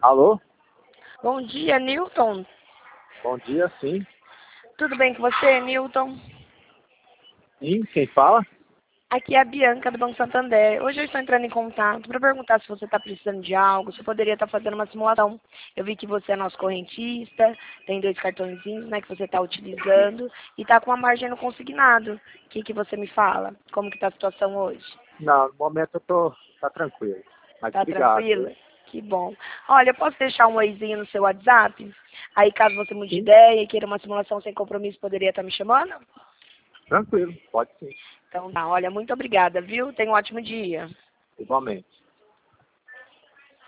Alô? Bom dia, Newton. Bom dia, sim. Tudo bem com você, Newton? Sim, quem fala? Aqui é a Bianca do Banco Santander. Hoje eu estou entrando em contato para perguntar se você está precisando de algo, se eu poderia estar fazendo uma simulação. Eu vi que você é nosso correntista, tem 2 cartõezinhos, né, que você está utilizando e está com uma margem no consignado. O que você me fala? Como que está a situação hoje? Não, no momento tá tranquilo. Mas Tá obrigado, tranquila? viu? Que bom. Olha, eu posso deixar um oizinho no seu WhatsApp? Aí, caso você mude de Sim, ideia e queira uma simulação sem compromisso, poderia estar me chamando? tranquilo, pode sim, Então, tá. Olha, muito obrigada, viu? Tenha um ótimo dia. igualmente.